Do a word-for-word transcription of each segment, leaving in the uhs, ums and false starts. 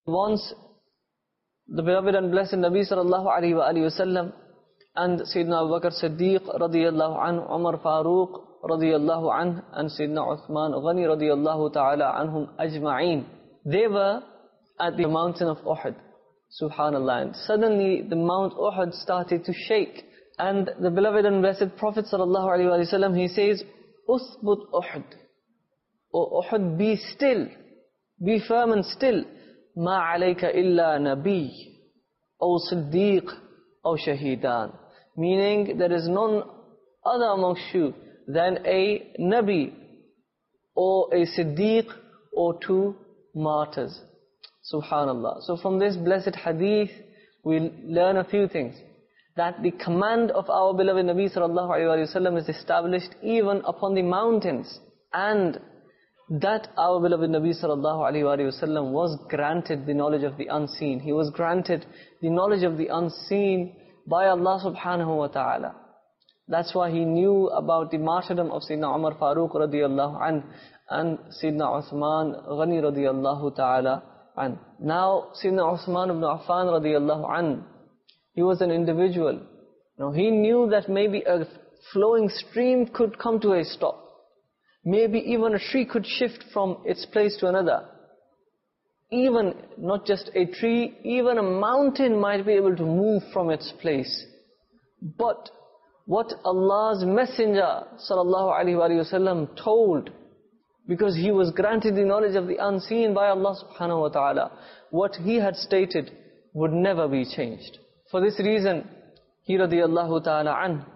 Once the beloved and blessed Nabi sallallahu alayhi wa alihi wasallam and Sayyidina Abu Bakr Siddiq radiyallahu anhu, Umar Farooq radiyallahu anhu, and Sayyidina Uthman Ghani radiyallahu ta'ala anhum ajma'een, they were at the mountain of Uhud. Subhanallah. And suddenly the Mount Uhud started to shake. And the beloved and blessed Prophet sallallahu alayhi wa sallam, he says, Uthbut Uhud. O Uhud, be still. Be firm and still. Ma alayka illa nabi, O Siddiq, O Shahidan. Meaning, there is none other amongst you than a Nabi, or a Siddiq, or two martyrs. Subhanallah. So from this blessed hadith, we learn a few things. That the command of our beloved Nabi sallallahu alayhi wa sallam is established even upon the mountains. And that our beloved Nabi sallallahu alayhi wa sallam was granted the knowledge of the unseen. He was granted the knowledge of the unseen by Allah subhanahu wa ta'ala. That's why he knew about the martyrdom of Sayyidina Umar Farooq radiyallahu anhu and Sayyidina Uthman Ghani radiyallahu ta'ala anhu. Now Sayyidina Uthman ibn Affan radiyallahu anhu, he was an individual. Now he knew that maybe a flowing stream could come to a stop. Maybe even a tree could shift from its place to another. Even, not just a tree, even a mountain might be able to move from its place. But what Allah's Messenger sallallahu alaihi wasallam told, because he was granted the knowledge of the unseen by Allah subhanahu wa ta'ala, what he had stated would never be changed. For this reason, he radiyallahu ta'ala an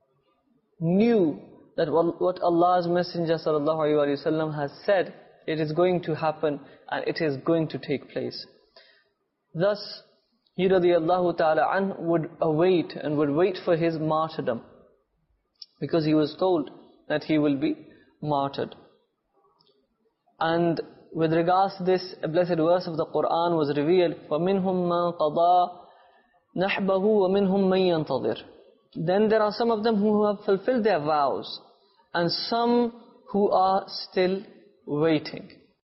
knew that what Allah's Messenger sallallahu alaihi wasallam has said, it is going to happen and it is going to take place. Thus, he radiyallahu ta'ala an would await and would wait for his martyrdom, because he was told that he will be martyred. And with regards to this, a blessed verse of the Quran was revealed, وَمِنْهُمْ مَنْ قَضَى نَحْبَهُ وَمِنْهُمْ مَنْ يَنْتَظِرُ. Then there are some of them who have fulfilled their vows, and some who are still waiting.